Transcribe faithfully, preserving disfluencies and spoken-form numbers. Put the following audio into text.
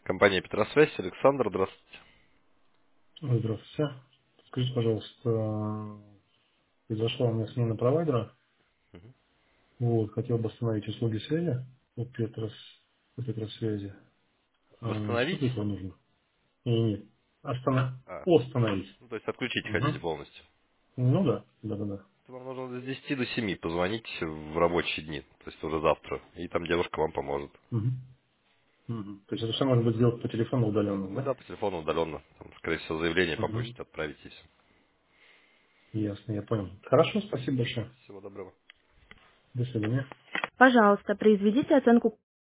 Компания Петросвязь, Александр, здравствуйте. Ой, здравствуйте. Скажите, пожалуйста, произошла у меня смена провайдера. Мгм. Вот, хотел бы остановить услуги связи у Петрос, у Петросвязи. А, что Восстановить? для этого нужно? Не, нет. Остана... А, Остановить. ну, то есть отключить хотите Угу. полностью. Ну да, да, да, да. Это вам нужно с десяти до семи позвонить в рабочие дни, то есть уже завтра, и там девушка вам поможет. Угу. Угу. То есть это все можно будет сделать по телефону удаленно, Ну да, да? по телефону удаленно. Там, скорее всего, заявление по Угу. почте отправить и все. Ясно, я понял. Хорошо, спасибо большое. Всего доброго. До свидания. Пожалуйста, произведите оценку